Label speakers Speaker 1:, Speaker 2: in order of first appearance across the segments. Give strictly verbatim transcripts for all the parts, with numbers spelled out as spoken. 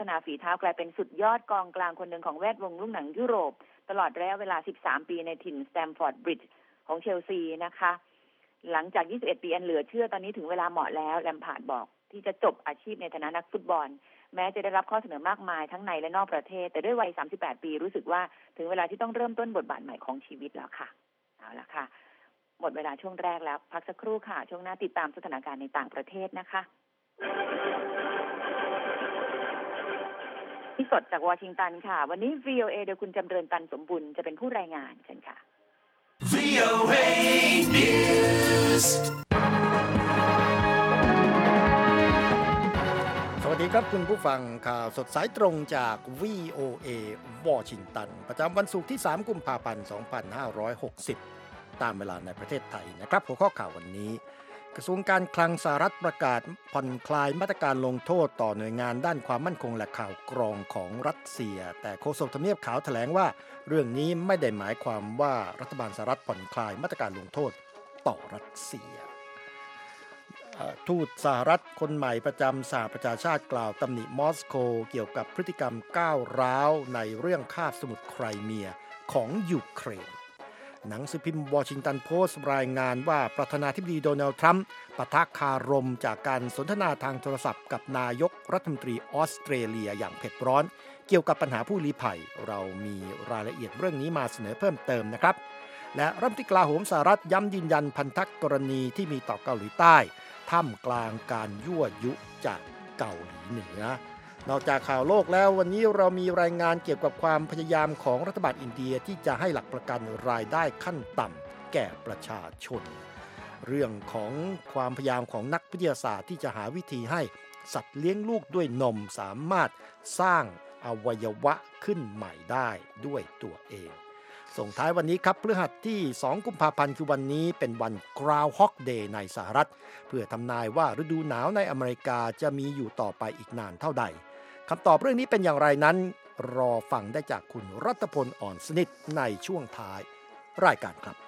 Speaker 1: นาฝีเท้ากลายเป็นสุดยอดกองกลางคนหนึ่งของแวดวงลูกหนังยุโรปตลอดระยะเวลาสิบสามปีในถิ่นสแตมฟอร์ดบริดจ์ของเชลซีนะคะหลังจากยี่สิบเอ็ดปีอันเหลือเชื่อตอนนี้ถึงเวลาเหมาะแล้วแลมพาร์ดบอกที่จะจบอาชีพในฐานะนักฟุตบอลแม้จะได้รับข้อเสนอมากมายทั้งในและนอกประเทศแต่ด้วยวัยสามสิบแปดปีรู้สึกว่าถึงเวลาที่ต้องเริ่มต้นบทบาทใหม่ของชีวิตแล้วค่ะเอาละค่ะหมดเวลาช่วงแรกแล้วพักสักครู่ค่ะช่วงหน้าติดตามสถานการณ์ในต่างประเทศนะคะที่สดจากวอชิงตันค่ะวันนี้ วี โอ เอ โดยคุณจำเริญตันสมบุญจะเป็นผู้รายงานเชิญค่ะ วี โอ เอ
Speaker 2: News สวัสดีครับคุณผู้ฟังข่าวสดสายตรงจาก วี โอ เอ วอชิงตันประจำวันศุกร์ที่สามกุมภาพันธ์สองพันห้าร้อยหกสิบตามเวลาในประเทศไทยนะครับหัวข้อข่าววันนี้กระทรวงการคลังสหรัฐประกาศผ่อนคลายมาตรการลงโทษต่อหน่วยงานด้านความมั่นคงและข่าวกรองของรัสเซียแต่โฆษกทำเนียบขาวแถลงว่าเรื่องนี้ไม่ได้หมายความว่ารัฐบาลสหรัฐผ่อนคลายมาตรการลงโทษต่อรัสเซียทูตสหรัฐคนใหม่ประจำสหประชาชาติกล่าวตำหนิมอสโกเกี่ยวกับพฤติกรรมก้าวร้าวในเรื่องคาบสมุทรไครเมียของยูเครนหนังสือพิมพ์วอชิงตันโพสต์รายงานว่าประธานาธิบดีโดนัลด์ทรัมป์ปะทะคารมจากการสนทนาทางโทรศัพท์กับนายกรัฐมนตรีออสเตรเลียอย่างเผ็ดร้อนเกี่ยวกับปัญหาผู้ลี้ภัยเรามีรายละเอียดเรื่องนี้มาเสนอเพิ่มเติมนะครับและรัฐมนตรีกลาโหมสหรัฐย้ำยืนยันพันธกรณีที่มีต่อเกาหลีใต้ท่ามกลางการยั่วยุจากเกาหลีเหนือนอกจากข่าวโลกแล้ววันนี้เรามีรายงานเกี่ยวกับความพยายามของรัฐบาลอินเดียที่จะให้หลักประกันรายได้ขั้นต่ำแก่ประชาชนเรื่องของความพยายามของนักวิทยาศาสตร์ที่จะหาวิธีให้สัตว์เลี้ยงลูกด้วยนมสามารถสร้างอวัยวะขึ้นใหม่ได้ด้วยตัวเองส่งท้ายวันนี้ครับพฤหัสที่สองกุมภาพันธ์คือวันนี้เป็นวัน Groundhog Day ในสหรัฐเพื่อทำนายว่าฤดูหนาวในอเมริกาจะมีอยู่ต่อไปอีกนานเท่าใดคำตอบเรื่องนี้เป็นอย่างไรนั้นรอฟังได้จากคุณรัตพลอ่อนสนิทในช่วงท้ายรายการครับ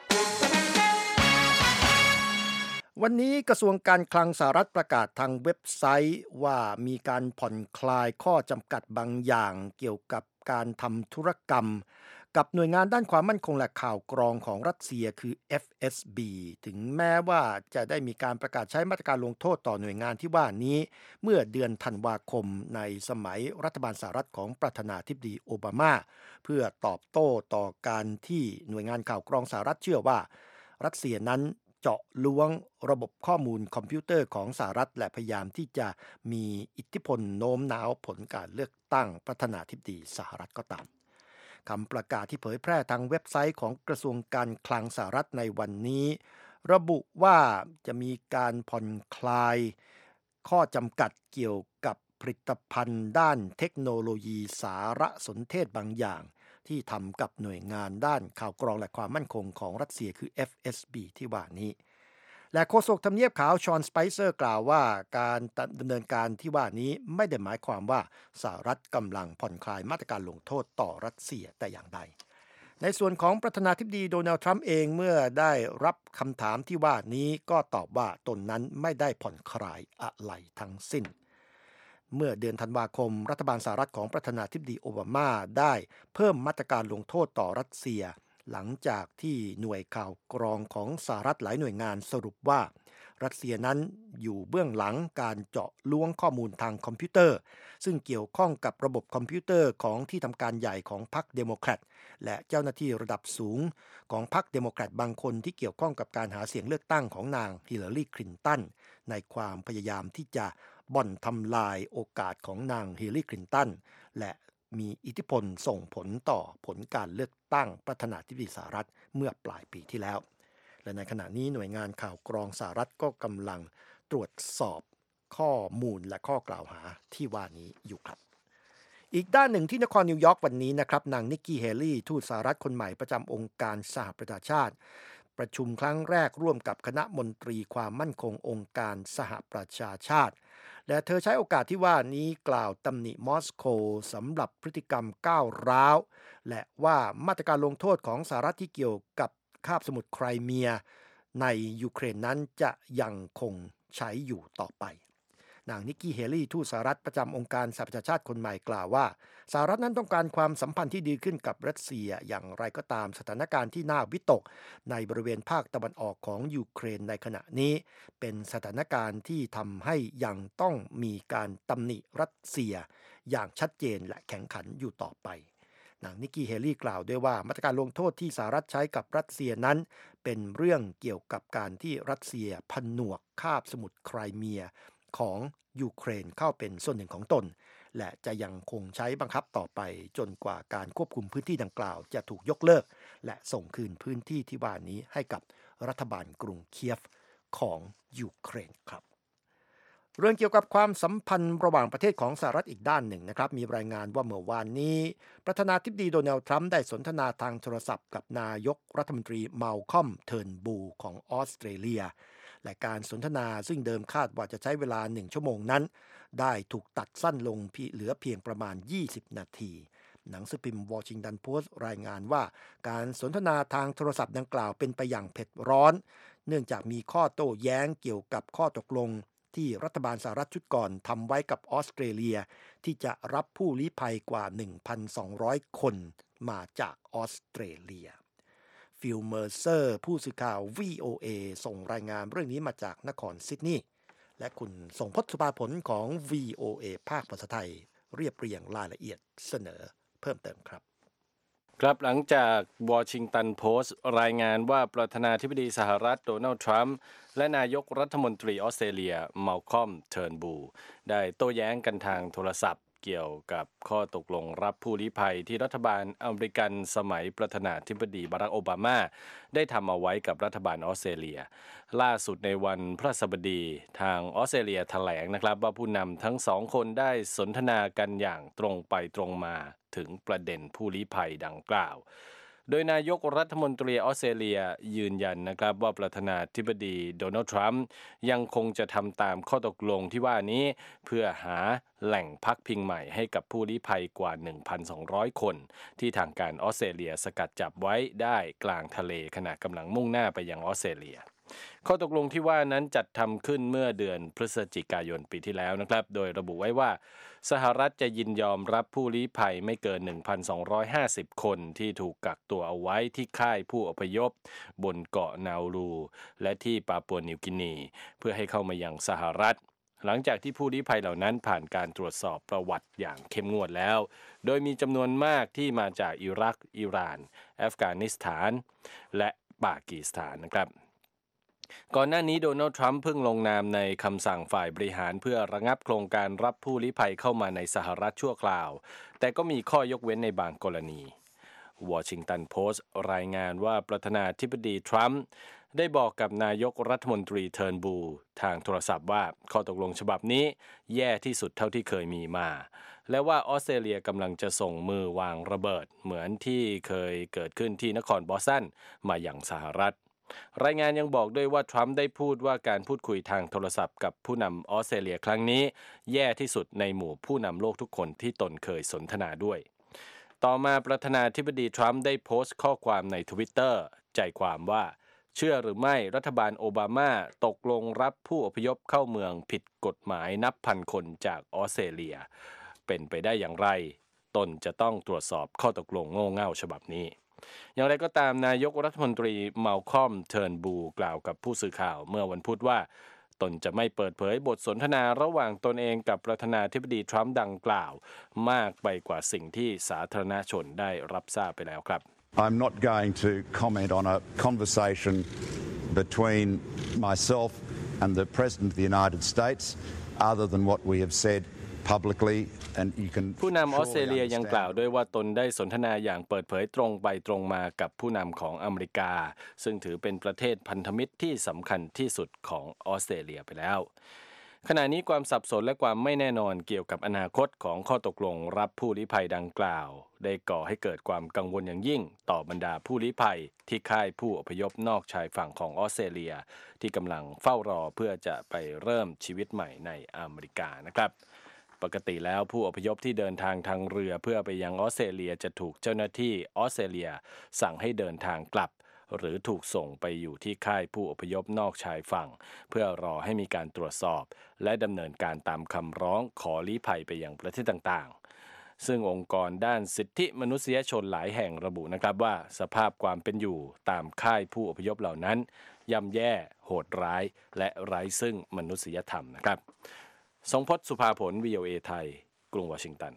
Speaker 2: วันนี้กระทรวงการคลังสหรัฐประกาศทางเว็บไซต์ว่ามีการผ่อนคลายข้อจำกัดบางอย่างเกี่ยวกับการทำธุรกรรมกับหน่วยงานด้านความมั่นคงและข่าวกรองของรัสเซียคือ เอฟ เอส บี ถึงแม้ว่าจะได้มีการประกาศใช้มาตรการลงโทษต่อหน่วยงานที่ว่านี้เมื่อเดือนธันวาคมในสมัยรัฐบาลสหรัฐของประธานาธิบดีโอบามาเพื่อตอบโต้ต่อการที่หน่วยงานข่าวกรองสหรัฐเชื่อว่ารัสเซียนั้นเจาะล้วงระบบข้อมูลคอมพิวเตอร์ของสหรัฐและพยายามที่จะมีอิทธิพลโน้มน้าวผลการเลือกตั้งประธานาธิบดีสหรัฐก็ตามคำประกาศที่เผยแพร่ทางเว็บไซต์ของกระทรวงการคลังสหรัฐในวันนี้ระบุว่าจะมีการผ่อนคลายข้อจำกัดเกี่ยวกับผลิตภัณฑ์ด้านเทคโนโลยีสารสนเทศบางอย่างที่ทำกับหน่วยงานด้านข่าวกรองและความมั่นคงของรัสเซียคือ เอฟ เอส บี ที่ว่านี้และโฆษกทำเนียบขาวชอนสไปเซอร์กล่าวว่าการดำเนินการที่ว่านี้ไม่ได้หมายความว่าสหรัฐกำลังผ่อนคลายมาตรการลงโทษต่อรัสเซียแต่อย่างใดในส่วนของประธานาธิบดีโดนัลด์ทรัมป์เองเมื่อได้รับคำถามที่ว่านี้ก็ตอบว่าตนนั้นไม่ได้ผ่อนคลายอะไรทั้งสิ้นเมื่อเดือนธันวาคมรัฐบาลสหรัฐของประธานาธิบดีโอบามาได้เพิ่มมาตรการลงโทษต่อรัสเซียหลังจากที่หน่วยข่าวกรองของสหรัฐหลายหน่วยงานสรุปว่ารัสเซียนั้นอยู่เบื้องหลังการเจาะล้วงข้อมูลทางคอมพิวเตอร์ซึ่งเกี่ยวข้องกับระบบคอมพิวเตอร์ของที่ทำการใหญ่ของพรรคเดโมแครตและเจ้าหน้าที่ระดับสูงของพรรคเดโมแครตบางคนที่เกี่ยวข้องกับการหาเสียงเลือกตั้งของนางฮิลลารีคลินตันในความพยายามที่จะบ่อนทำลายโอกาสของนางฮิลลารีคลินตันและมีอิทธิพลส่งผลต่อผลการเลือกตั้งประธานาธิบดีสหรัฐเมื่อปลายปีที่แล้วและในขณะนี้หน่วยงานข่าวกรองสหรัฐก็กำลังตรวจสอบข้อมูลและข้อกล่าวหาที่ว่านี้อยู่ครับอีกด้านหนึ่งที่นครนิวยอร์กวันนี้นะครับนางนิกกี้เฮลี่ทูตสหรัฐคนใหม่ประจำองค์การสหประชาชาติประชุมครั้งแรกร่วมกับคณะมนตรีความมั่นคงองค์การสหประชาชาติและเธอใช้โอกาสที่ว่านี้กล่าวตำหนิมอสโกสำหรับพฤติกรรมก้าวร้าวและว่ามาตรการลงโทษของสหรัฐที่เกี่ยวกับคาบสมุทรไครเมียในยูเครนนั้นจะยังคงใช้อยู่ต่อไปนางนิกกี้เฮลี่ทูตสหรัฐประจำองค์การสหประชาชาติคนใหม่กล่าวว่าสหรัฐนั้นต้องการความสัมพันธ์ที่ดีขึ้นกับรัสเซียอย่างไรก็ตามสถานการณ์ที่น่าวิตกในบริเวณภาคตะวันออกของยูเครนในขณะนี้เป็นสถานการณ์ที่ทำให้ยังต้องมีการตำหนิรัสเซียอย่างชัดเจนและแข็งขันอยู่ต่อไปนางนิกกี้เฮลี่กล่าวด้วยว่ามาตรการลงโทษที่สหรัฐใช้กับรัสเซียนั้นเป็นเรื่องเกี่ยวกับการที่รัสเซียผนวกคาบสมุทรไครเมียของยูเครนเข้าเป็นส่วนหนึ่งของตนและจะยังคงใช้บังคับต่อไปจนกว่าการควบคุมพื้นที่ดังกล่าวจะถูกยกเลิกและส่งคืนพื้นที่ที่ว่านี้ให้กับรัฐบาลกรุงเคียฟของยูเครนครับเรื่องเกี่ยวกับความสัมพันธ์ระหว่างประเทศของสหรัฐอีกด้านหนึ่งนะครับมีรายงานว่าเมื่อวานนี้ประธานาธิบดีโดนัลด์ทรัมป์ได้สนทนาทางโทรศัพท์กับนายกรัฐมนตรีมัลคอมเทิร์นบูลของออสเตรเลียและการสนทนาซึ่งเดิมคาดว่าจะใช้เวลาหนึ่งชั่วโมงนั้นได้ถูกตัดสั้นลงเหลือเพียงประมาณยี่สิบนาทีหนังสือพิมพ์วอชิงตันโพสต์รายงานว่าการสนทนาทางโทรศัพท์ดังกล่าวเป็นไปอย่างเผ็ดร้อนเนื่องจากมีข้อโต้แย้งเกี่ยวกับข้อตกลงที่รัฐบาลสหรัฐชุดก่อนทำไว้กับออสเตรเลียที่จะรับผู้ลี้ภัยกว่า หนึ่งพันสองร้อย คนมาจากออสเตรเลียฟิลเมอร์เซอร์ผู้สื่อข่าว วี โอ เอ ส่งรายงานเรื่องนี้มาจากนครซิดนีย์และคุณส่งพจน์สุภาผลของ วี โอ เอ ภาคภาษาไทยเรียบเรียงรายละเอียดเสนอเพิ่มเติมครับ
Speaker 3: ครับหลังจากวอชิงตันโพสต์รายงานว่าประธานาธิบดีสหรัฐโดนัลด์ทรัมป์และนายกรัฐมนตรีออสเตรเลียมัลคอมเทิร์นบูลได้โต้แย้งกันทางโทรศัพท์เกี่ยวกับข้อตกลงรับผู้ลี้ภัยที่รัฐบาลอเมริกันสมัยประธานาธิบดีบารักโอบามาได้ทำเอาไว้กับรัฐบาลออสเตรเลียล่าสุดในวันพฤหัสบดีทางออสเตรเลียแถลงนะครับว่าผู้นำทั้งสองคนได้สนทนากันอย่างตรงไปตรงมาถึงประเด็นผู้ลี้ภัยดังกล่าวโดยนายกรัฐมนตรีออสเตรเลียยืนยันนะครับว่าประธานาธิบดีโดนัลด์ทรัมป์ยังคงจะทำตามข้อตกลงที่ว่านี้เพื่อหาแหล่งพักพิงใหม่ให้กับผู้ลี้ภัยกว่า หนึ่งพันสองร้อย คนที่ทางการออสเตรเลียสกัดจับไว้ได้กลางทะเลขณะกำลังมุ่งหน้าไปยังออสเตรเลียข้อตกลงที่ว่านั้นจัดทำขึ้นเมื่อเดือนพฤศจิกายนปีที่แล้วนะครับโดยระบุไว้ว่าสหรัฐจะยินยอมรับผู้ลี้ภัยไม่เกิน หนึ่งพันสองร้อยห้าสิบ คนที่ถูกกักตัวเอาไว้ที่ค่ายผู้อพยพบนเกาะนารูและที่ปาปัวนิวกินีเพื่อให้เข้ามายังสหรัฐหลังจากที่ผู้ลี้ภัยเหล่านั้นผ่านการตรวจสอบประวัติอย่างเข้มงวดแล้วโดยมีจำนวนมากที่มาจากอิรักอิหร่านอัฟกานิสถานและปากีสถานนะครับก่อนหน้านี้โดนัลด์ทรัมป์เพิ่งลงนามในคำสั่งฝ่ายบริหารเพื่อระงับโครงการรับผู้ลี้ภัยเข้ามาในสหรัฐชั่วคราวแต่ก็มีข้อยกเว้นในบางกรณีวอชิงตันโพสต์รายงานว่าประธานาธิบดีทรัมป์ได้บอกกับนายกรัฐมนตรีเทิร์นบูลทางโทรศัพท์ว่าข้อตกลงฉบับนี้แย่ที่สุดเท่าที่เคยมีมาและว่าออสเตรเลียกำลังจะส่งมือวางระเบิดเหมือนที่เคยเกิดขึ้นที่นครบอสตันมาอย่างสหรัฐรายงานยังบอกด้วยว่าทรัมป์ได้พูดว่าการพูดคุยทางโทรศัพท์กับผู้นำออสเตรเลียครั้งนี้แย่ที่สุดในหมู่ผู้นำโลกทุกคนที่ตนเคยสนทนาด้วยต่อมาประธานาธิบดีทรัมป์ได้โพสต์ข้อความใน Twitter ใจความว่าเชื่อหรือไม่รัฐบาลโอบามาตกลงรับผู้อพยพเข้าเมืองผิดกฎหมายนับพันคนจากออสเตรเลียเป็นไปได้อย่างไรตนจะต้องตรวจสอบข้อตกลงโง่เง่าฉบับนี้อย่างไรก็ตามนายกรัฐมนตรีมัลคอมเทิร์นบูลกล่าวกับผู้สื่อข่าวเมื่อวันพุธว่าตนจะไม่เปิดเผยบทสนทนาระหว่างตนเองกับประธานาธิบดีทรัมป์ดังกล่าวมากไปกว่าสิ่งที่สาธารณชนได้รับทราบไปแล้วครับ
Speaker 4: I'm not going to comment on a conversation between myself and the President of the United States other than what we have said publicly and you can
Speaker 3: ผู้นำออสเตรเลียยังกล่าวด้วยว่าตนได้สนทนาอย่างเปิดเผยตรงไปตรงมากับผู้นำของอเมริกาซึ่งถือเป็นประเทศพันธมิตรที่สำคัญที่สุดของออสเตรเลียไปแล้วขณะนี้ความสับสนและความไม่แน่นอนเกี่ยวกับอนาคตของข้อตกลงรับผู้ลี้ภัยดังกล่าวได้ก่อให้เกิดความกังวลอย่างยิ่งต่อบรรดาผู้ลี้ภัยที่ค่ายผู้อพยพนอกชายฝั่งของออสเตรเลียที่กำลังเฝ้ารอเพื่อจะไปเริ่มชีวิตใหม่ในอเมริกานะครับปกติแล้วผู้อพยพที่เดินทางทางเรือเพื่อไปยังออสเตรเลียจะถูกเจ้าหน้าที่ออสเตรเลียสั่งให้เดินทางกลับหรือถูกส่งไปอยู่ที่ค่ายผู้อพยพนอกชายฝั่งเพื่อรอให้มีการตรวจสอบและดำเนินการตามคำร้องขอลี้ภัยไปยังประเทศต่างๆซึ่งองค์กรด้านสิทธิมนุษยชนหลายแห่งระบุนะครับว่าสภาพความเป็นอยู่ตามค่ายผู้อพยพเหล่านั้นย่ำแย่โหดร้ายและไร้ซึ่งมนุษยธรรมนะครับทรงพจน์สุภาผล วี โอ เอ ไทยกรุงวอชิงตัน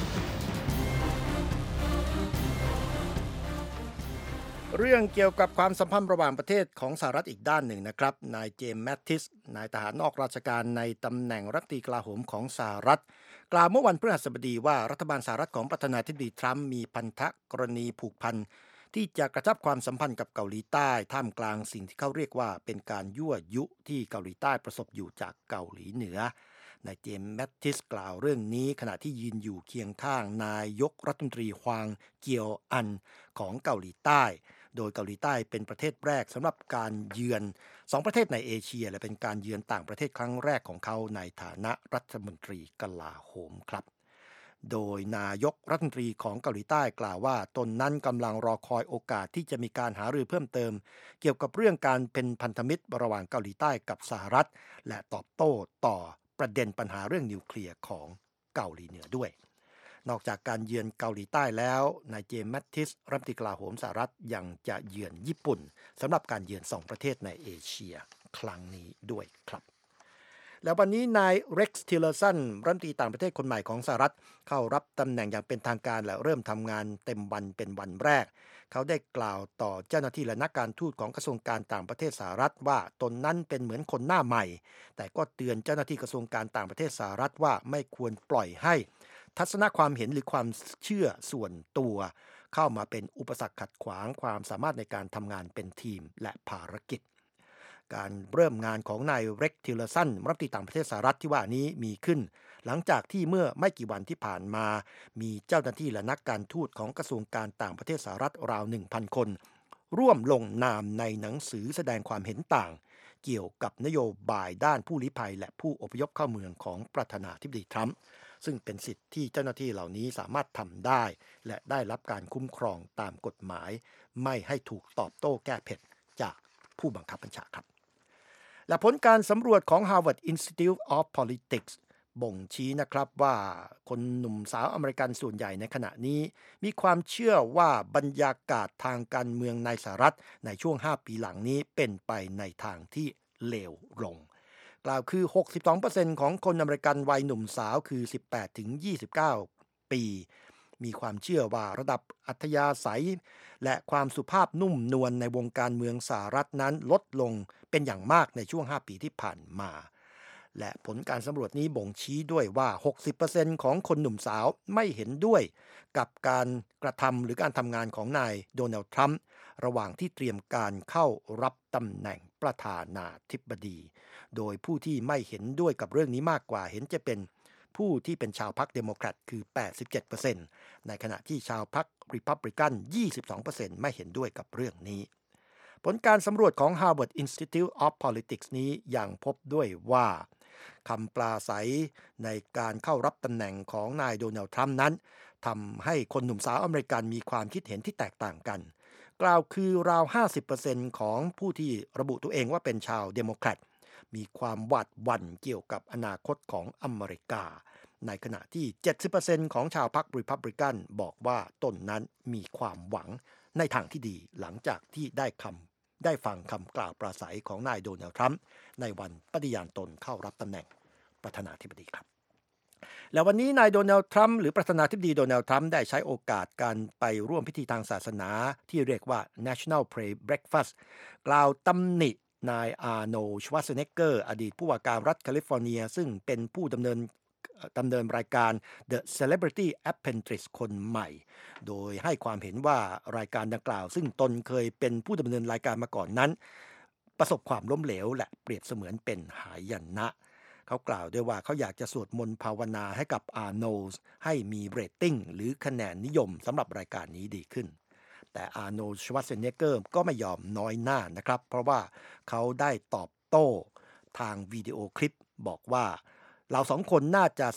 Speaker 2: เรื่องเกี่ยวกับความสัมพันธ์ระหว่างประเทศของสหรัฐอีกด้านหนึ่งนะครับนายเจมส์แมทติสนายทหารนอกราชการในตำแหน่งรัฐมนตรีกลาโหมของสหรัฐกล่าวเมื่อวันพฤหัสบดีว่ารัฐบาลสหรัฐของประธานาธิบดีทรัมป์มีพันธกรณีผูกพันที่จะกระชับความสัมพันธ์กับเกาหลีใต้ท่ามกลางสิ่งที่เขาเรียกว่าเป็นการยั่วยุที่เกาหลีใต้ประสบอยู่จากเกาหลีเหนือนายเจมส์แมทติสกล่าวเรื่องนี้ขณะที่ยืนอยู่เคียงข้างนายกรัฐมนตรีฮวางเกียวอันของเกาหลีใต้โดยเกาหลีใต้เป็นประเทศแรกสำหรับการเยือนสองประเทศในเอเชียและเป็นการเยือนต่างประเทศครั้งแรกของเขาในฐานะรัฐมนตรีกลาโหมครับโดยนายกรัฐมนตรีของเกาหลีใต้กล่าวว่าตนนั้นกำลังรอคอยโอกาสที่จะมีการหารือเพิ่มเติมเกี่ยวกับเรื่องการเป็นพันธมิตรระหว่างเกาหลีใต้กับสหรัฐและตอบโต้ต่อประเด็นปัญหาเรื่องนิวเคลียร์ของเกาหลีเหนือด้วยนอกจากการเยือนเกาหลีใต้แล้วนายเจมส์แมทติสรัฐมนตรีกลาโหมสหรัฐยังจะเยือนญี่ปุ่นสำหรับการเยือนสองประเทศในเอเชียครั้งนี้ด้วยครับแล้ววันนี้นายเร็กซ์ทิลเลอร์สันรัฐมนตรีต่างประเทศคนใหม่ของสหรัฐเข้ารับตำแหน่งอย่างเป็นทางการและเริ่มทำงานเต็มวันเป็นวันแรกเขาได้กล่าวต่อเจ้าหน้าที่และนักการทูตของกระทรวงการต่างประเทศสหรัฐว่าตนนั้นเป็นเหมือนคนหน้าใหม่แต่ก็เตือนเจ้าหน้าที่กระทรวงการต่างประเทศสหรัฐว่าไม่ควรปล่อยให้ทัศนคความเห็นหรือความเชื่อส่วนตัวเข้ามาเป็นอุปสรรคขัดขวางความสามารถในการทำงานเป็นทีมและภารกิจการเริ่มงานของนายเร็กซ์ทิลเลอร์สันรัฐมนตรีต่างประเทศสหรัฐที่ว่านี้มีขึ้นหลังจากที่เมื่อไม่กี่วันที่ผ่านมามีเจ้าหน้าที่และนักการทูตของกระทรวงการต่างประเทศสหรัฐราว หนึ่งพัน คนร่วมลงนามในหนังสือแสดงความเห็นต่างเกี่ยวกับนโยบายด้านผู้ลี้ภัยและผู้อพยพเข้าเมืองของประธานาธิบดีทรัมป์ซึ่งเป็นสิทธิที่เจ้าหน้าที่เหล่านี้สามารถทำได้และได้รับการคุ้มครองตามกฎหมายไม่ให้ถูกตอบโต้แก้เผ็ดจากผู้บังคับบัญชาครับและผลการสำรวจของ Harvard Institute of Politics บ่งชี้นะครับว่าคนหนุ่มสาวอเมริกันส่วนใหญ่ในขณะนี้มีความเชื่อว่าบรรยากาศทางการเมืองในสหรัฐในช่วงห้าปีหลังนี้เป็นไปในทางที่เลวลงกล่าวคือ หกสิบสองเปอร์เซ็นต์ ของคนอเมริกันวัยหนุ่มสาวคือ สิบแปดถึงยี่สิบเก้า ปีมีความเชื่อว่าระดับอัธยาศัยและความสุภาพนุ่มนวลในวงการเมืองสหรัฐนั้นลดลงเป็นอย่างมากในช่วงห้าปีที่ผ่านมาและผลการสำรวจนี้บ่งชี้ด้วยว่า หกสิบเปอร์เซ็นต์ ของคนหนุ่มสาวไม่เห็นด้วยกับการกระทำหรือการทำงานของนายโดนัลด์ทรัมป์ระหว่างที่เตรียมการเข้ารับตำแหน่งประธานาธิบดีโดยผู้ที่ไม่เห็นด้วยกับเรื่องนี้มากกว่าเห็นจะเป็นผู้ที่เป็นชาวพรรคเดโมแครตคือ แปดสิบเจ็ดเปอร์เซ็นต์ ในขณะที่ชาวพรรครีพับลิกัน ยี่สิบสองเปอร์เซ็นต์ ไม่เห็นด้วยกับเรื่องนี้ผลการสำรวจของ Harvard Institute of Politics นี้ยังพบด้วยว่าคำปราศัยในการเข้ารับตำแหน่งของนายโดนัลด์ทรัมป์นั้นทำให้คนหนุ่มสาวอเมริกันมีความคิดเห็นที่แตกต่างกันกล่าวคือราว ห้าสิบเปอร์เซ็นต์ ของผู้ที่ระบุตัวเองว่าเป็นชาวเดโมแครตมีความหวาดหวั่นเกี่ยวกับอนาคตของอเมริกาในขณะที่ เจ็ดสิบเปอร์เซ็นต์ ของชาวพรรครีพับลิกันบอกว่าตนนั้นมีความหวังในทางที่ดีหลังจากที่ได้คำได้ฟังคำกล่าวปราศัยของนายโดนัลด์ทรัมป์ในวันปฏิญาณตนเข้ารับตำแหน่งประธานาธิบดีครับแล้ววันนี้นายโดนัลด์ทรัมป์หรือประธานาธิบดีโดนัลด์ทรัมป์ได้ใช้โอกาสการไปร่วมพิธีทางศาสนาที่เรียกว่า National Prayer Breakfast กล่าวตำหนินายอาร์โนลด์ ชวาร์เซเนกเกอร์อดีตผู้ว่าการรัฐแคลิฟอร์เนียซึ่งเป็นผู้ดำเนินดำเนินรายการ The Celebrity Apprentice คนใหม่โดยให้ความเห็นว่ารายการดังกล่าวซึ่งตนเคยเป็นผู้ดำเนินรายการมาก่อนนั้นประสบความล้มเหลวและเปรียบเสมือนเป็นหายนะเขากล่าวด้วยว่าเขาอยากจะสวดมนต์ภาวนาให้กับอาร์โนลด์ให้มีเรตติ้งหรือคะแนนนิยมสำหรับรายการนี้ดีขึ้นแต่อาร์โนลด์ ชวาร์เซเนกเกอร์ก็ไม่ยอมน้อยหน้านะครับเพราะว่าเขาได้ตอบโต้ทางวิดีโอคลิปบอกว่าเราสองคนน่าจะสลับ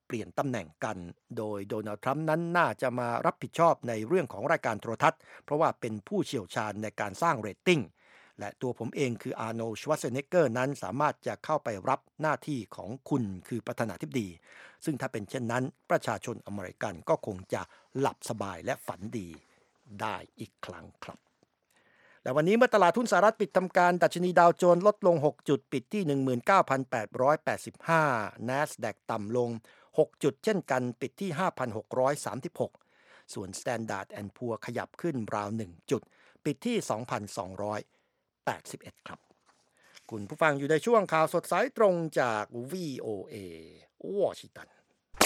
Speaker 2: เปลี่ยนตำแหน่งกันโดยโดนัลด์ทรัมป์นั้นน่าจะมารับผิดชอบในเรื่องของรายการโทรทัศน์เพราะว่าเป็นผู้เชี่ยวชาญในการสร้างเรตติ้งและตัวผมเองคืออาร์โนลด์ ชวัตเซเนกเกอร์นั้นสามารถจะเข้าไปรับหน้าที่ของคุณคือประธานาธิบดีซึ่งถ้าเป็นเช่นนั้นประชาชนอเมริกันก็คงจะหลับสบายและฝันดีได้อีกครั้งครับและวันนี้เมื่อตลาดหุ้นสหรัฐปิดทำการดัชนีดาวโจนส์ลดลงหกจุดปิดที่ หนึ่งหมื่นเก้าพันแปดร้อยแปดสิบห้า NASDAQ ต่ำลงหกจุดเช่นกันปิดที่ ห้าพันหกร้อยสามสิบหก ส่วน Standard แอนด์ Poor's ขยับขึ้นราวหนึ่งจุดปิดที่ สองพันสองร้อยแปดสิบเอ็ด ครับคุณผู้ฟังอยู่ในช่วงข่าวสดสายตรงจาก วี โอ เอ วอชิงตัน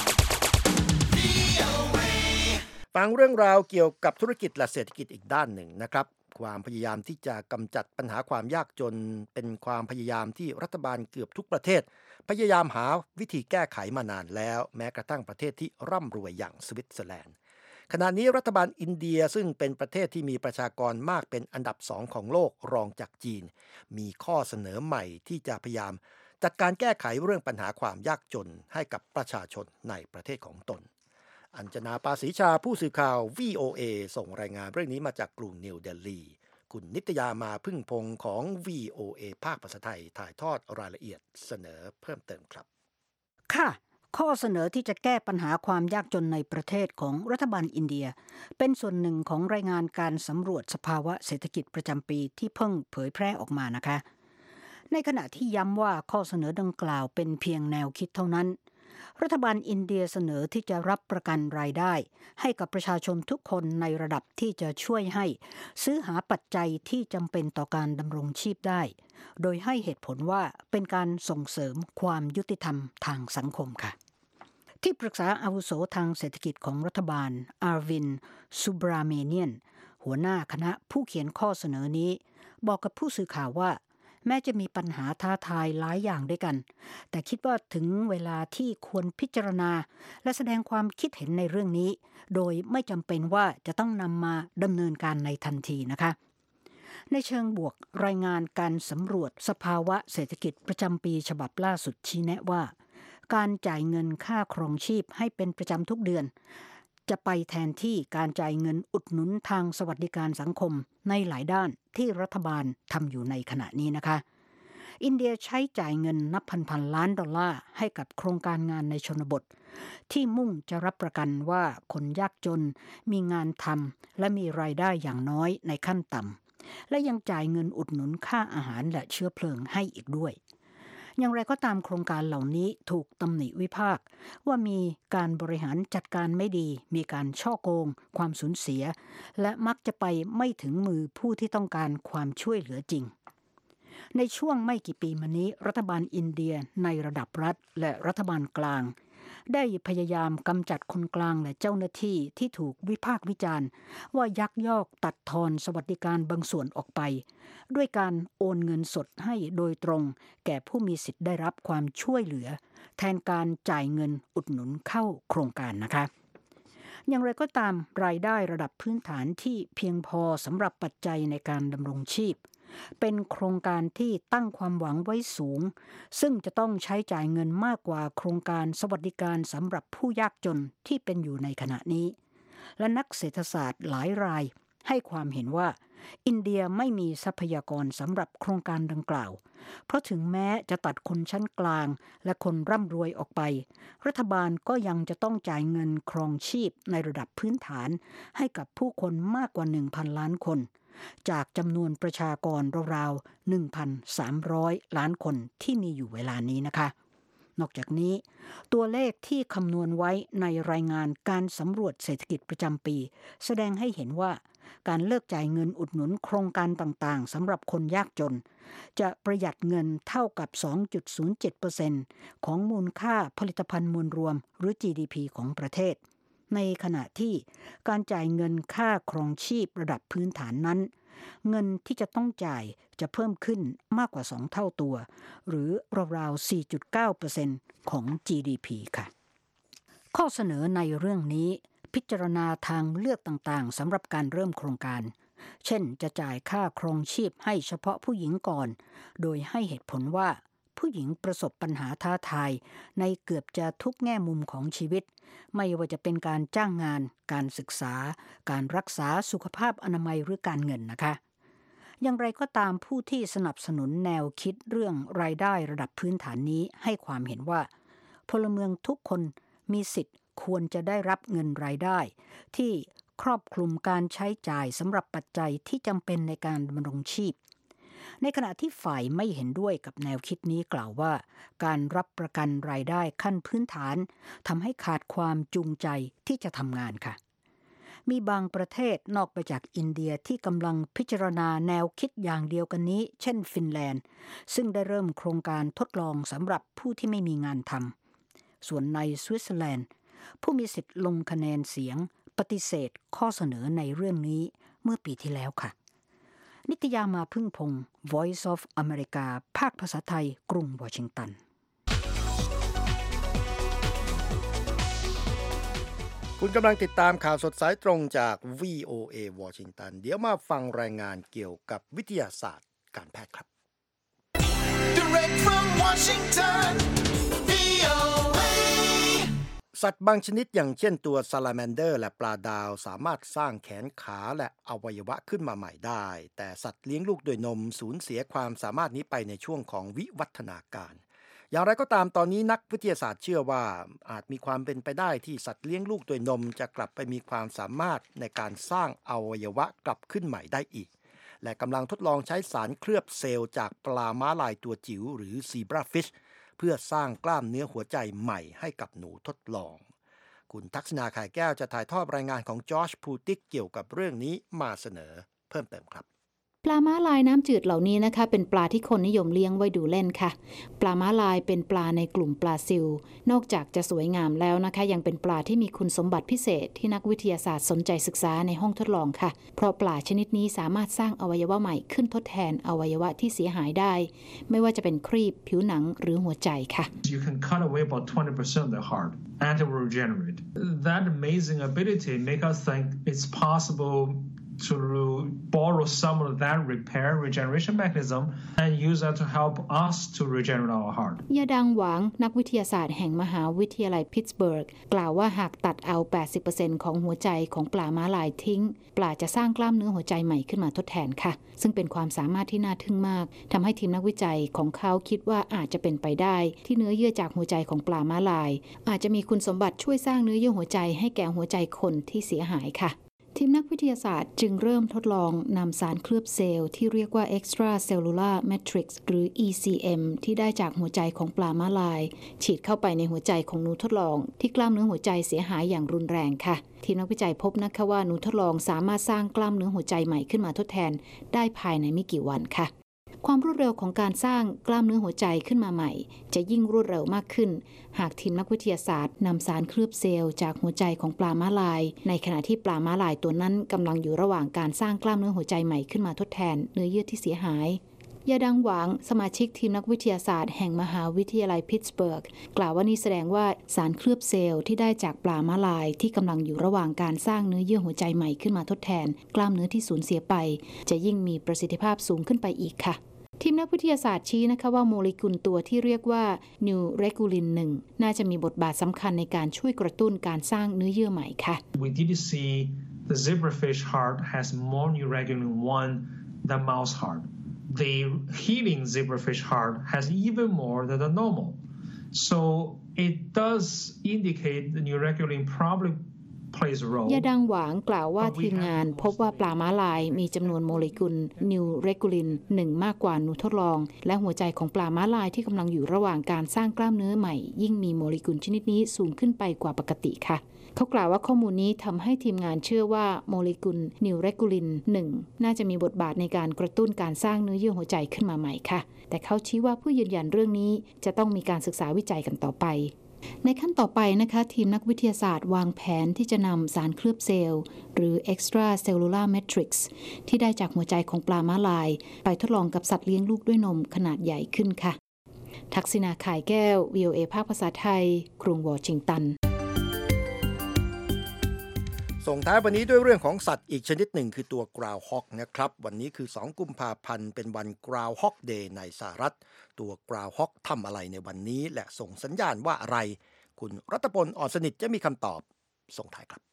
Speaker 2: ฟังเรื่องราวเกี่ยวกับธุรกิจและเศรษฐกิจอีกด้านหนึ่งนะครับความพยายามที่จะกำจัดปัญหาความยากจนเป็นความพยายามที่รัฐบาลเกือบทุกประเทศพยายามหาวิธีแก้ไขมานานแล้วแม้กระทั่งประเทศที่ร่ำรวยอย่างสวิตเซอร์แลนด์ขณะนี้รัฐบาลอินเดียซึ่งเป็นประเทศที่มีประชากรมากเป็นอันดับสองของโลกรองจากจีนมีข้อเสนอใหม่ที่จะพยายามจัดการแก้ไขเรื่องปัญหาความยากจนให้กับประชาชนในประเทศของตนอัญจนาปาศรีชาผู้สื่อข่าว วี โอ เอ ส่งรายงานเรื่องนี้มาจากกรุงนิวเดลีคุณนิตยามาพึ่งพงของ วี โอ เอ ภาคภาษาไทยถ่ายทอดรายละเอียดเสนอเพิ่มเติมครับ
Speaker 5: ค่ะข้อเสนอที่จะแก้ปัญหาความยากจนในประเทศของรัฐบาลอินเดียเป็นส่วนหนึ่งของรายงานการสำรวจสภาวะเศรษฐกิจประจำปีที่เพิ่งเผยแพร่ออกมานะคะในขณะที่ย้ำว่าข้อเสนอดังกล่าวเป็นเพียงแนวคิดเท่านั้นรัฐบาลอินเดียเสนอที่จะรับประกันรายได้ให้กับประชาชนทุกคนในระดับที่จะช่วยให้ซื้อหาปัจจัยที่จำเป็นต่อการดำรงชีพได้โดยให้เหตุผลว่าเป็นการส่งเสริมความยุติธรรมทางสังคมค่ะที่ปรึกษาอาวุโสทางเศรษฐกิจของรัฐบาลอาร์วิน ซูบราเมเนียนหัวหน้าคณะผู้เขียนข้อเสนอนี้บอกกับผู้สื่อข่าวว่าแม้จะมีปัญหาท้าทายหลายอย่างด้วยกันแต่คิดว่าถึงเวลาที่ควรพิจารณาและแสดงความคิดเห็นในเรื่องนี้โดยไม่จำเป็นว่าจะต้องนำมาดำเนินการในทันทีนะคะในเชิงบวกรายงานการสำรวจสภาวะเศรษฐกิจประจำปีฉบับล่าสุดชี้แนะว่าการจ่ายเงินค่าครองชีพให้เป็นประจำทุกเดือนจะไปแทนที่การจ่ายเงินอุดหนุนทางสวัสดิการสังคมในหลายด้านที่รัฐบาลทำอยู่ในขณะนี้นะคะอินเดียใช้จ่ายเงินนับพันพันล้านดอลลาร์ให้กับโครงการงานในชนบทที่มุ่งจะรับประกันว่าคนยากจนมีงานทำและมีรายได้อย่างน้อยในขั้นต่ำและยังจ่ายเงินอุดหนุนค่าอาหารและเชื้อเพลิงให้อีกด้วยอย่างไรก็ตามโครงการเหล่านี้ถูกตำหนิวิพากษ์ว่ามีการบริหารจัดการไม่ดีมีการฉ้อโกงความสูญเสียและมักจะไปไม่ถึงมือผู้ที่ต้องการความช่วยเหลือจริงในช่วงไม่กี่ปีมานี้รัฐบาลอินเดียในระดับรัฐและรัฐบาลกลางได้พยายามกำจัดคนกลางและเจ้าหน้าที่ที่ถูกวิพากษ์วิจารณ์ว่ายักยอกตัดทอนสวัสดิการบางส่วนออกไปด้วยการโอนเงินสดให้โดยตรงแก่ผู้มีสิทธิ์ได้รับความช่วยเหลือแทนการจ่ายเงินอุดหนุนเข้าโครงการนะคะอย่างไรก็ตามรายได้ระดับพื้นฐานที่เพียงพอสำหรับปัจจัยในการดำรงชีพเป็นโครงการที่ตั้งความหวังไว้สูงซึ่งจะต้องใช้จ่ายเงินมากกว่าโครงการสวัสดิการสำหรับผู้ยากจนที่เป็นอยู่ในขณะนี้และนักเศรษฐศาสตร์หลายรายให้ความเห็นว่าอินเดียไม่มีทรัพยากรสำหรับโครงการดังกล่าวเพราะถึงแม้จะตัดคนชั้นกลางและคนร่ำรวยออกไปรัฐบาลก็ยังจะต้องจ่ายเงินครองชีพในระดับพื้นฐานให้กับผู้คนมากกว่า หนึ่งพัน ล้านคนจากจำนวนประชากรราวๆ หนึ่งพันสามร้อย ล้านคนที่มีอยู่เวลานี้นะคะนอกจากนี้ตัวเลขที่คำนวณไว้ในรายงานการสำรวจเศรษฐกิจประจำปีแสดงให้เห็นว่าการเลิกจ่ายเงินอุดหนุนโครงการต่างๆสำหรับคนยากจนจะประหยัดเงินเท่ากับ สองจุดศูนย์เจ็ดเปอร์เซ็นต์ ของมูลค่าผลิตภัณฑ์มวลรวมหรือ จี ดี พี ของประเทศในขณะที่การจ่ายเงินค่าครองชีพระดับพื้นฐานนั้นเงินที่จะต้องจ่ายจะเพิ่มขึ้นมากกว่าสองเท่าตัวหรือราวๆ สี่จุดเก้าเปอร์เซ็นต์ ของ จี ดี พี ค่ะข้อเสนอในเรื่องนี้พิจารณาทางเลือกต่างๆสำหรับการเริ่มโครงการเช่นจะจ่ายค่าครองชีพให้เฉพาะผู้หญิงก่อนโดยให้เหตุผลว่าผู้หญิงประสบปัญหาท้าทายในเกือบจะทุกแง่มุมของชีวิตไม่ว่าจะเป็นการจ้างงานการศึกษาการรักษาสุขภาพอนามัยหรือการเงินนะคะอย่างไรก็ตามผู้ที่สนับสนุนแนวคิดเรื่องรายได้ระดับพื้นฐานนี้ให้ความเห็นว่าพลเมืองทุกคนมีสิทธิ์ควรจะได้รับเงินรายได้ที่ครอบคลุมการใช้จ่ายสำหรับปัจจัยที่จำเป็นในการดำรงชีพในขณะที่ฝ่ายไม่เห็นด้วยกับแนวคิดนี้กล่าวว่าการรับประกันรายได้ขั้นพื้นฐานทำให้ขาดความจูงใจที่จะทำงานค่ะมีบางประเทศนอกไปจากอินเดียที่กำลังพิจารณาแนวคิดอย่างเดียวกันนี้เช่นฟินแลนด์ซึ่งได้เริ่มโครงการทดลองสำหรับผู้ที่ไม่มีงานทำส่วนในสวิตเซอร์แลนด์ผู้มีสิทธิ์ลงคะแนนเสียงปฏิเสธข้อเสนอในเรื่องนี้เมื่อปีที่แล้วค่ะนิตยามาพึ่งพงศ์ Voice of America ภาคภาษาไทยกรุงวอชิงตัน
Speaker 2: คุณกำลังติดตามข่าวสดสายตรงจาก วี โอ เอ วอชิงตันเดี๋ยวมาฟังรายงานเกี่ยวกับวิทยาศาสตร์การแพทย์ครับ Direct from Washington วี โอ เอ สัตว์บางชนิดอย่างเช่นตัวซาลาแมนเดอร์และปลาดาวสามารถสร้างแขนขาและอวัยวะขึ้นมาใหม่ได้แต่สัตว์เลี้ยงลูกด้วยนมสูญเสียความสามารถนี้ไปในช่วงของวิวัฒนาการอย่างไรก็ตามตอนนี้นักวิทยาศาสตร์เชื่อว่าอาจมีความเป็นไปได้ที่สัตว์เลี้ยงลูกด้วยนมจะกลับไปมีความสามารถในการสร้างอวัยวะกลับขึ้นใหม่ได้อีกและกำลังทดลองใช้สารเคลือบเซลล์จากปลาม้าลายตัวจิ๋วหรือซีบราฟิชเพื่อสร้างกล้ามเนื้อหัวใจใหม่ให้กับหนูทดลองคุณทักษณาไข่แก้วจะถ่ายทอดรายงานของจอร์จพูติกเกี่ยวกับเรื่องนี้มาเสนอเพิ่มเติมครับ
Speaker 6: ปลาม้าลายน้ำจืดเหล่านี้นะคะเป็นปลาที่คนนิยมเลี้ยงไว้ดูเล่นค่ะปลาม้าลายเป็นปลาในกลุ่มปลาซิลนอกจากจะสวยงามแล้วนะคะยังเป็นปลาที่มีคุณสมบัติพิเศษที่นักวิทยาศาสตร์สนใจศึกษาในห้องทดลองค่ะเพราะปลาชนิดนี้สามารถสร้างอวัยวะใหม่ขึ้นทดแทนอวัยวะที่เสียหายได้ไม่ว่าจะเป็นครีบผิวหนังหรือหัวใจค่ะ
Speaker 7: You can cut away about twenty percent of the heart and it will regenerate. That amazing ability make us think it's possible to borrow some of that repair regeneration mechanism and use that to help us to regenerate our heart
Speaker 6: ยาดังหวางนักวิทยาศาสตร์แห่งมหาวิทยาลัยพิตต์สเบิร์กกล่าวว่าหากตัดเอา แปดสิบเปอร์เซ็นต์ ของหัวใจของปลาม้าลายทิ้งปลาจะสร้างกล้ามเนื้อหัวใจใหม่ขึ้นมาทดแทนค่ะซึ่งเป็นความสามารถที่น่าทึ่งมากทำให้ทีมนักวิจัยของเขาคิดว่าอาจจะเป็นไปได้ที่เนื้อเยื่อจากหัวใจของปลาม้าลายอาจจะมีคุณสมบัติช่วยสร้างเนื้อเยื่อหัวใจให้แก่หัวใจคนที่เสียหายค่ะทีมนักวิทยาศาสตร์จึงเริ่มทดลองนำสารเคลือบเซลล์ที่เรียกว่า extracellular matrix หรือ อี ซี เอ็ม ที่ได้จากหัวใจของปลาม้าลายฉีดเข้าไปในหัวใจของหนูทดลองที่กล้ามเนื้อหัวใจเสียหายอย่างรุนแรงค่ะทีมนักวิจัยพบนะคะว่าหนูทดลองสามารถสร้างกล้ามเนื้อหัวใจใหม่ขึ้นมาทดแทนได้ภายในไม่กี่วันค่ะความรวดเร็วของการสร้างกล้ามเนื้อหัวใจขึ้นมาใหม่จะยิ่งรวดเร็วมากขึ้นหากทีมนักวิทยาศาสตร์นำสารเคลือบเซลล์จากหัวใจของปลาม้าลายในขณะที่ปลาม้าลายตัวนั้นกำลังอยู่ระหว่างการสร้างกล้ามเนื้อหัวใจใหม่ขึ้นมาทดแทนเนื้อเยื่อที่เสียหายยาดังหวางสมาชิกทีมนักวิทยาศาสตร์แห่งมหาวิทยาลัยพิตต์สเบิร์กกล่าวว่านี่แสดงว่าสารเคลือบเซลล์ที่ได้จากปลาม้าลายที่กำลังอยู่ระหว่างการสร้างเนื้อเยื่อหัวใจใหม่ขึ้นมาทดแทนกล้ามเนื้อที่สูญเสียไปจะยิ่งมีประสิทธิภาพสูงขึ้นไปอีกค่ะทีมนักวิทยาศาสตร์ชี้นะคะว่าโมเลกุลตัวที่เรียกว่า Neuregulin หนึ่งน่าจะมีบทบาทสำคัญในการช่วยกระตุ้นการสร้างเนื้อเยื่อใหม่ค่ะ
Speaker 7: We did see the zebrafish heart has more Neuregulin one than mouse heart. The healing zebrafish heart has even more than the normal. So it does indicate the Neuregulin probably
Speaker 6: ยาดังหวางกล่าวว่าทีมงานพบว่าปลาม้าลายมีจำนวนโมเลกุลนิวเรกูลินหนึ่งมากกว่าหนูทดลองและหัวใจของปลาม้าลายที่กำลังอยู่ระหว่างการสร้างกล้ามเนื้อใหม่ยิ่งมีโมเลกุลชนิดนี้สูงขึ้นไปกว่าปกติค่ะเขากล่าวว่าข้อมูลนี้ทำให้ทีมงานเชื่อว่าโมเลกุลนิวเรกูลินหนึ่งน่าจะมีบทบาทในการกระตุ้นการสร้างเนื้อเยื่อหัวใจขึ้นมาใหม่ค่ะแต่เขาชี้ว่าเพื่อยืนยันเรื่องนี้จะต้องมีการศึกษาวิจัยกันต่อไปในขั้นต่อไปนะคะทีมนักวิทยาศาสตร์วางแผนที่จะนำสารเคลือบเซลล์หรือ extracellular matrix ที่ได้จากหัวใจของปลาม้าลายไปทดลองกับสัตว์เลี้ยงลูกด้วยนมขนาดใหญ่ขึ้นค่ะทักษิณาข่ายแก้ว วี โอ เอ ภาคภาษาไทยกรุงวอชิงตัน
Speaker 2: ส่งท้ายวันนี้ด้วยเรื่องของสัตว์อีกชนิดหนึ่งคือตัวกราวฮอกนะครับวันนี้คือสองกุมภาพันธ์เป็นวันกราวฮอกเดย์ในสหรัฐตัวกราวฮอกทำอะไรในวันนี้และส่งสัญญาณว่าอะไรคุณรัตพล อ่อนสนิทจะมีคำตอบส่งท้ายครับ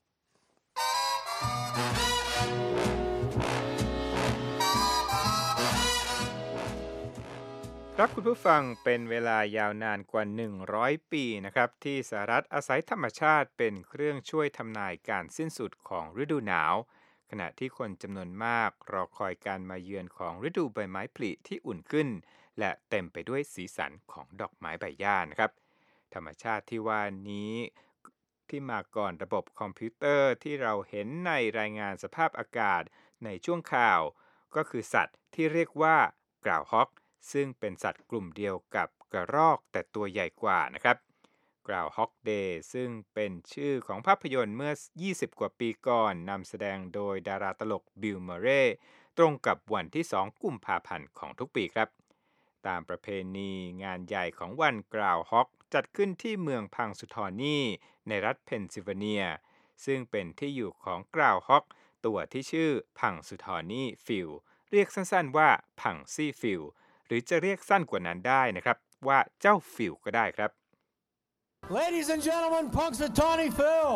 Speaker 8: ครับคุณผู้ฟังเป็นเวลายาวนานกว่าหนึ่งร้อยปีนะครับที่สหรัฐอาศัยธรรมชาติเป็นเครื่องช่วยทำนายการสิ้นสุดของฤดูหนาวขณะที่คนจำนวนมากรอคอยการมาเยือนของฤดูใบไม้ผลิที่อุ่นขึ้นและเต็มไปด้วยสีสันของดอกไม้ใบหญ้านะครับธรรมชาติที่ว่านี้ที่มาก่อนระบบคอมพิวเตอร์ที่เราเห็นในรายงานสภาพอากาศในช่วงข่าวก็คือสัตว์ที่เรียกว่ากราวฮอกซึ่งเป็นสัตว์กลุ่มเดียวกับกระรอกแต่ตัวใหญ่กว่านะครับ Groundhog Day ซึ่งเป็นชื่อของภาพยนตร์เมื่อยี่สิบกว่าปีก่อนนำแสดงโดยดาราตลกบิล เมอร์เรย์ตรงกับวันที่สองกุมภาพันธ์ของทุกปีครับตามประเพณีงานใหญ่ของวัน Groundhog จัดขึ้นที่เมืองพังสุทอนีในรัฐเพนซิลเวเนียซึ่งเป็นที่อยู่ของ Groundhog ตัวที่ชื่อพังสุทอนีฟิลเรียกสั้นๆว่าพังซี่ฟิลหรือจะเรียกสั้นกว่านั้นได้นะครับว่าเจ้าฟิลก็ได้ครับ
Speaker 9: Ladies and gentlemen, Punxsutawney Phil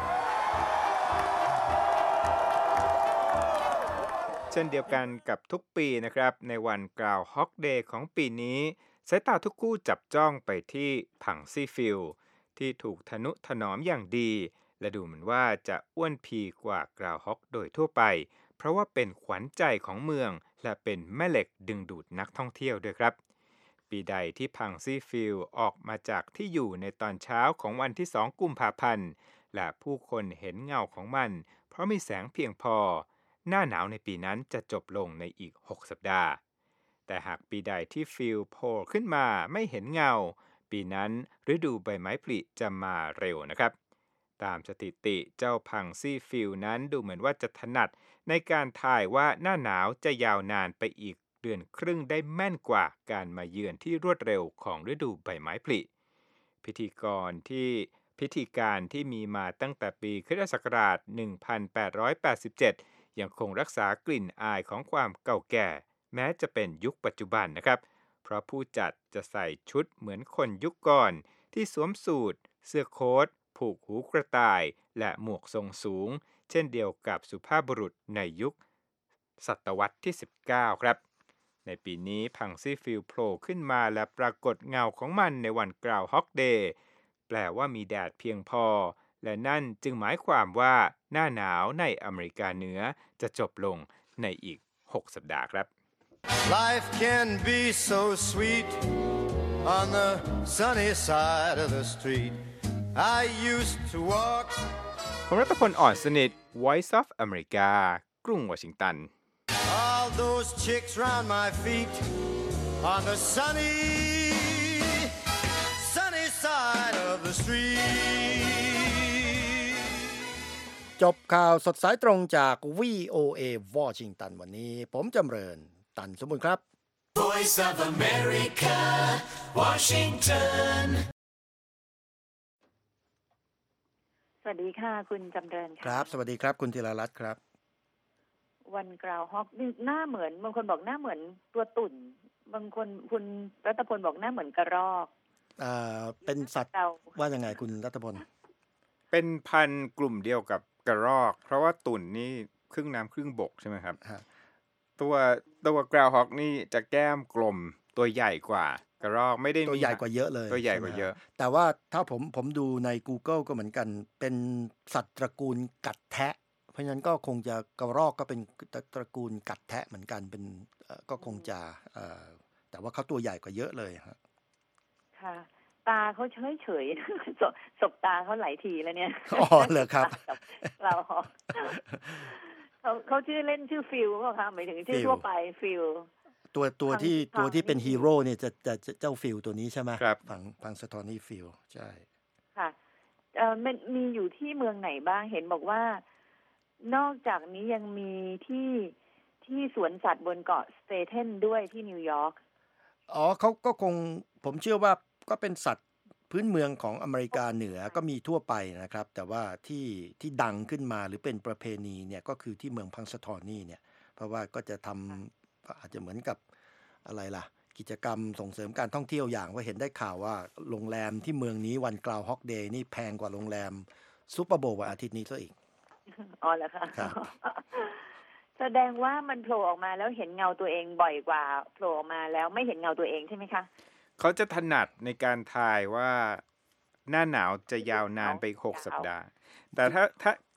Speaker 8: เช่นเดียวกันกับทุกปีนะครับในวัน Groundhog Day ของปีนี้สายตาทุกคู่จับจ้องไปที่พังซี่ฟิลที่ถูกทนุถนอมอย่างดีและดูเหมือนว่าจะอ้วนพีกว่า Groundhog โดยทั่วไปเพราะว่าเป็นขวัญใจของเมืองและเป็นแม่เหล็กดึงดูดนักท่องเที่ยวด้วยครับปีใดที่พังซี่ฟิลออกมาจากที่อยู่ในตอนเช้าของวันที่สองกุมภาพันธ์และผู้คนเห็นเงาของมันเพราะมีแสงเพียงพอหน้าหนาวในปีนั้นจะจบลงในอีกหกสัปดาห์แต่หากปีใดที่ฟิลโผล่ขึ้นมาไม่เห็นเงาปีนั้นฤดูใบไม้ผลิจะมาเร็วนะครับตามสถิติเจ้าพังซี่ฟิลนั้นดูเหมือนว่าจะถนัดในการทายว่าหน้าหนาวจะยาวนานไปอีกเดือนครึ่งได้แม่นกว่าการมาเยือนที่รวดเร็วของฤดูใบไม้ผลิพิธีกรที่พิธีการที่มีมาตั้งแต่ปีคริสตศักราชหนึ่งพันแปดร้อยแปดสิบเจ็ดยังคงรักษากลิ่นอายของความเก่าแก่แม้จะเป็นยุคปัจจุบันนะครับเพราะผู้จัดจะใส่ชุดเหมือนคนยุคก่อนที่สวมสูทเสื้อโค้ทผูกหูกระต่ายและหมวกทรงสูงเช่นเดียวกับสุภาพบุรุษในยุคศตวรรษที่สิบเก้าครับในปีนี้พังซี่ฟิลโผล่ขึ้นมาและปรากฏเงาของมันในวัน Groundhog Day แปลว่ามีแดดเพียงพอและนั่นจึงหมายความว่าหน้าหนาวในอเมริกาเหนือจะจบลงในอีกหกสัปดาห์ครับ
Speaker 10: Life can be so sweet on the sunny side of the street I used to walk
Speaker 8: ผมรัตพล อ่อนสนิท Voice of America กรุงวอชิงตัน
Speaker 10: All those chicks round my feet on the sunny sunny side of the street
Speaker 2: จบข่าวสดสายตรงจาก วี โอ เอ วอชิงตันวันนี้ผมจำเริญตันสมบูรณ์ครับ
Speaker 9: Voice of America Washington
Speaker 1: สวัสดีค่ะคุณจำเริญ
Speaker 2: ครับสวัสดีครับคุณธีรรัตน์ครับ
Speaker 1: วันกราวฮอกหน้าเหมือนบางคนบอกหน้าเหมือนตัวตุ่นบางคนคุณรัตพลบอกหน้าเหมือนกระรอก
Speaker 2: อ่าเป็นสัตว์ว่ายังไงคุณรัตพล
Speaker 8: เป็นพันธุ์กลุ่มเดียวกับกระรอกเพราะว่าตุ่นนี่ครึ่งน้ำครึ่งบกใช่ไหมครับตัวตัวกราวฮอกนี่จะแก้มกลมตัวใหญ่กว่ากระรอกไม่ได้
Speaker 2: ตัวใหญ่กว่าเยอะเลย
Speaker 8: ตัวใหญ่กว่าเยอะ
Speaker 2: แต่ว่าถ้าผมผมดูใน Google ก็เหมือนกันเป็นสัตว์ตระกูลกัดแทะเพราะฉะนั้นก็คงจะกระรอกก็เป็นตระกูลกัดแทะเหมือนกันเป็นก็คงจะแต่ว่าเขาตัวใหญ่กว่าเยอะเลยครับ
Speaker 1: ค่ะตาเขาเฉยเฉยสบตาเขาหลายทีแล้วเนี่ย
Speaker 2: อ๋อเหรอครับ
Speaker 1: เราเขาเขาชื่อเล่นชื่อฟิลก็ค่ะหมายถึงชื่อทั่วไปฟิล
Speaker 2: ตัวตัวที่ตัวที่เป็นฮีโร่เนี่ยจะจะเจ้าฟิลตัวนี้ใช่ไหม
Speaker 8: ครับ
Speaker 2: พังพังสตอนี่ฟิลใช่
Speaker 1: ค่ะเอ่อมันมีอยู่ที่เมืองไหนบ้างเห็นบอกว่านอกจากนี้ยังมีที่ที่สวนสัตว์บนเกาะสเตเทนด้วยที่นิวยอร์ก
Speaker 2: อ๋อเขาก็คงผมเชื่อว่าก็เป็นสัตว์พื้นเมืองของอเมริกาเหนือก็มีทั่วไปนะครับแต่ว่าที่ที่ดังขึ้นมาหรือเป็นประเพณีเนี่ยก็คือที่เมืองพังสะทอนี่เนี่ยเพราะว่าก็จะทำอาจจะเหมือนกับอะไรล่ะกิจกรรมส่งเสริมการท่องเที่ยวอย่างว่าเห็นได้ข่าวว่าโรงแรมที่เมืองนี้วันกราวฮอกเดย์นี่แพงกว่าโรงแรมซุปเปอร์โบว์วันอาทิตย์นี้ซะอีก
Speaker 1: อ๋อเหรอคะแสดงว่ามันโผล่ออกมาแล้วเห็นเงาตัวเองบ่อยกว่าโผล่ออกมาแล้วไม่เห็นเงาตัวเองใช่ไหมคะ
Speaker 8: เขาจะถนัดในการทายว่าหน้าหนาวจะยาวนานไปหกสัปดาห์แต่ถ้าถ้า